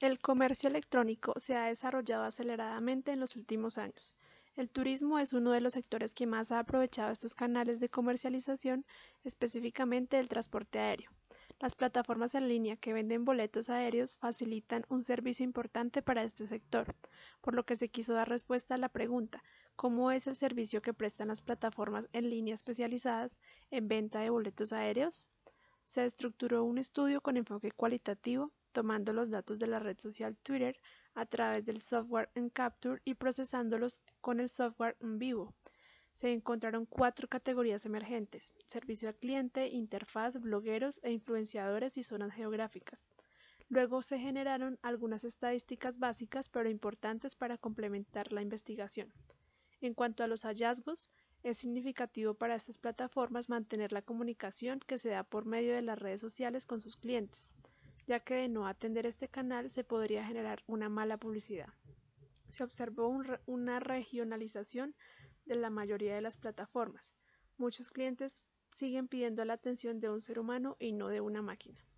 El comercio electrónico se ha desarrollado aceleradamente en los últimos años. El turismo es uno de los sectores que más ha aprovechado estos canales de comercialización, específicamente el transporte aéreo. Las plataformas en línea que venden boletos aéreos facilitan un servicio importante para este sector, por lo que se quiso dar respuesta a la pregunta, ¿cómo es el servicio que prestan las plataformas en línea especializadas en venta de boletos aéreos? Se estructuró un estudio con enfoque cualitativo, tomando los datos de la red social Twitter a través del software Encapture y procesándolos con el software Vivo. Se encontraron 4 categorías emergentes: servicio al cliente, interfaz, blogueros e influenciadores y zonas geográficas. Luego se generaron algunas estadísticas básicas pero importantes para complementar la investigación. En cuanto a los hallazgos, es significativo para estas plataformas mantener la comunicación que se da por medio de las redes sociales con sus clientes, ya que de no atender este canal se podría generar una mala publicidad. Se observó una regionalización de la mayoría de las plataformas. Muchos clientes siguen pidiendo la atención de un ser humano y no de una máquina.